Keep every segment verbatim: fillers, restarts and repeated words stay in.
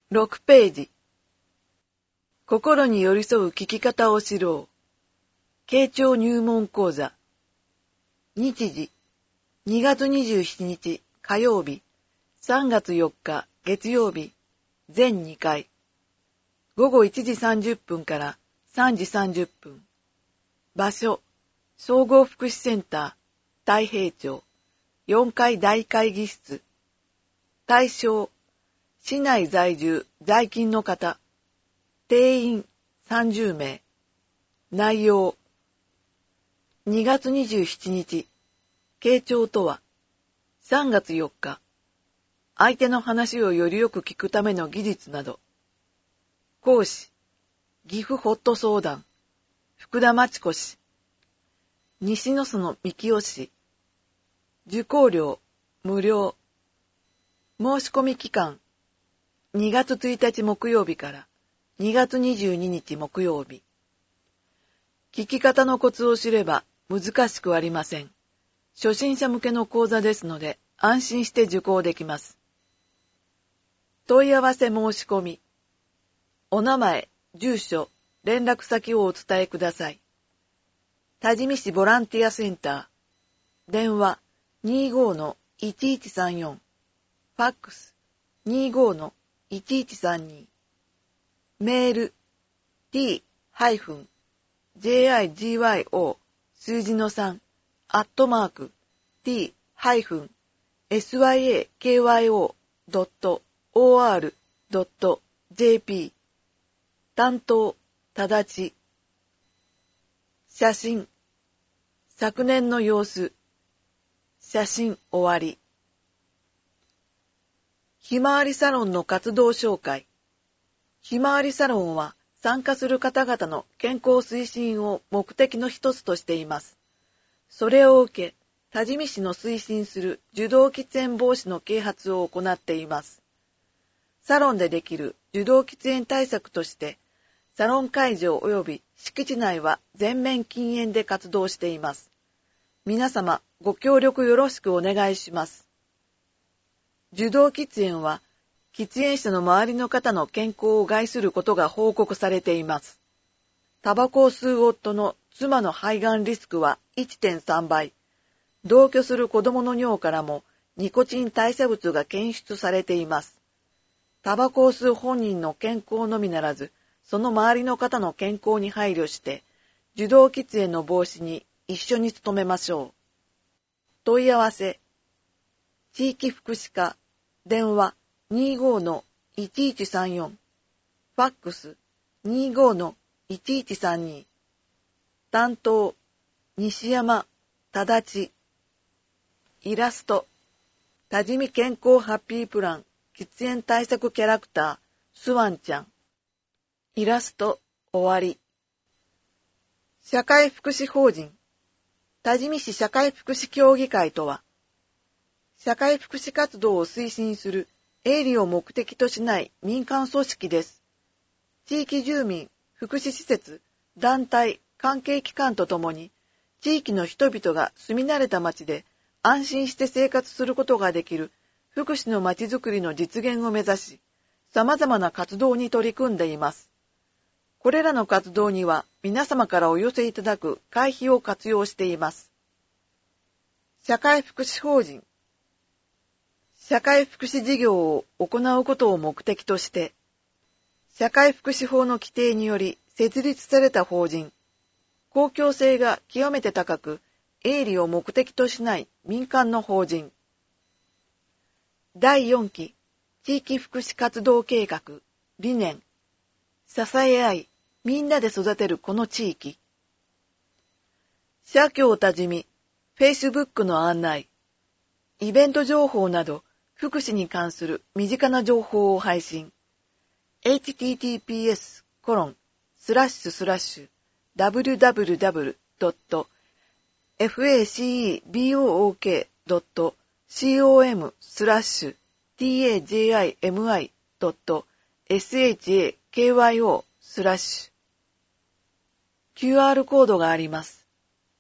ろくページ。心に寄り添う聞き方を知ろう。慶長入門講座。日時、にがつにじゅうしちにち火曜日、さんがつよっか月曜日、全にかい。ごごいちじさんじゅっぷんからさんじさんじゅっぷん。場所、総合福祉センター、太平町、よんかい大会議室。対象、市内在住、在勤の方。定員さんじゅうめい。内容、にがつにじゅうしちにち、慶長とは、さんがつよっか、相手の話をよりよく聞くための技術など。講師、岐阜ホット相談、福田真知子氏。西野園幹夫氏。受講料、無料。申し込み期間、にがつついたち木曜日からにがつにじゅうににち木曜日。聞き方のコツを知れば難しくありません。初心者向けの講座ですので安心して受講できます。問い合わせ申し込み。お名前、住所、連絡先をお伝えください。多治見市ボランティアセンター。電話 にじゅうごのいちいちさんよん。ファックス にじゅうごのいちいちさんに。メール t-jigyo 数字のさんアットマーク t-syakyo.or.jp 担当、ただち。写真。昨年の様子。写真終わり。ひまわりサロンの活動紹介。ひまわりサロンは参加する方々の健康推進を目的の一つとしています。それを受け、多治見市の推進する受動喫煙防止の啓発を行っています。サロンでできる受動喫煙対策として、サロン会場及び敷地内は全面禁煙で活動しています。皆様ご協力よろしくお願いします。受動喫煙は、喫煙者の周りの方の健康を害することが報告されています。タバコを吸う夫の妻の肺がんリスクは いってんさんばい、同居する子供の尿からもニコチン代謝物が検出されています。タバコを吸う本人の健康のみならず、その周りの方の健康に配慮して、受動喫煙の防止に一緒に努めましょう。問い合わせ。地域福祉課、電話 にじゅうごのいちいちさんよん、ファックス にじゅうごのいちいちさんに。担当、西山、ただち。イラスト、多治見健康ハッピープラン、喫煙対策キャラクター、スワンちゃん。イラスト、終わり。社会福祉法人、多治見市社会福祉協議会とは、社会福祉活動を推進する営利を目的としない民間組織です。地域住民、福祉施設、団体、関係機関とともに、地域の人々が住み慣れた町で安心して生活することができる福祉の町づくりの実現を目指し、様々な活動に取り組んでいます。これらの活動には皆様からお寄せいただく会費を活用しています。社会福祉法人、社会福祉事業を行うことを目的として、社会福祉法の規定により設立された法人、公共性が極めて高く、営利を目的としない民間の法人。だいよんき地域福祉活動計画、理念。支え合い、みんなで育てるこの地域。社協多治見、Facebook の案内。イベント情報など、福祉に関する身近な情報を配信。エイチティーティーピーエスコロンスラッシュスラッシュダブリューダブリューダブリュードットファクボークドットコムスラッシュタジミドットシャキヨスラッシュ キューアール コードがあります。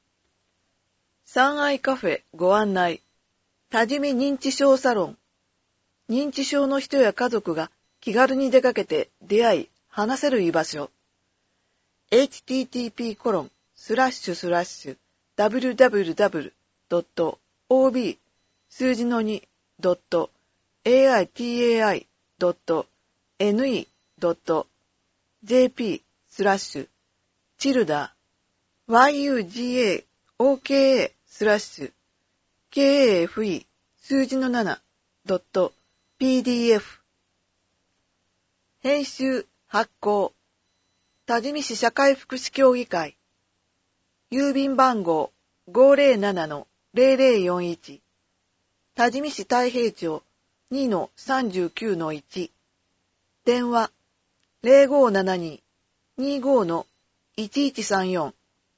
三愛カフェご案内。多治見認知症サロン。認知症の人や家族が気軽に出かけて出会い、話せる居場所。エイチティーティーピーコロンスラッシュスラッシュダブリューダブリューダブリュードットオービー 数字の に ドット エーアイティーエーアイ ドット エヌイー ドット ジェーピー スラッシュチルダー ワイユージーエーオーケーエー スラッシュ ケーエーエフイー 数字の なな ドット ピーディーエフ 編集発行多治見市社会福祉協議会郵便番号 ごーぜろななのゼロゼロよんいち 多治見市太平町 にのさんじゅうきゅうのいち 電話 ゼロごーななに にごのいちいちさんよん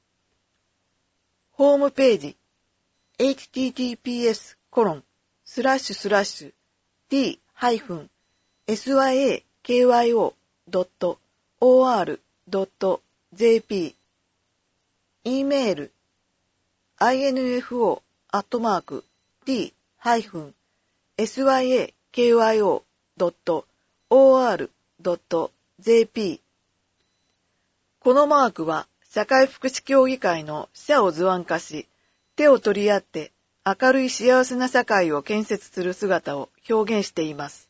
ホームページ エイチティーティーピーエスコロンスラッシュスラッシュ ディー ハイフン エスワイエーケーワイオー ドット オーアール ドット ジェーピー E メール アイエヌエフオー アットマーク ディー ハイフン エスワイエーケーワイオー ドット オーアール ドット ジェーピー このマークは社会福祉協議会の社を図案化し、手を取り合って明るい幸せな社会を建設する姿を表現しています。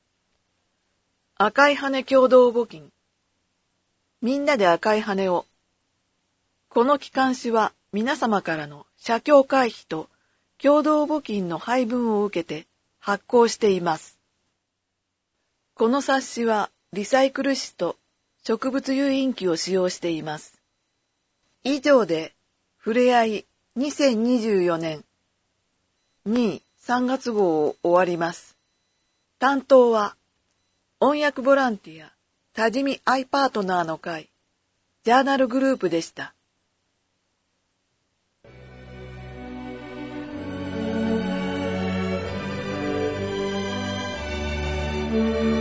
赤い羽共同募金。みんなで赤い羽を。この機関誌は皆様からの社協会費と共同募金の配分を受けて発行しています。この冊子はリサイクル紙と植物誘引機を使用しています。以上で、ふれあいにせんにじゅうよねんにさんがつ号を終わります。担当は、音訳ボランティア、多治見アイパートナーの会、ジャーナルグループでした。 うん。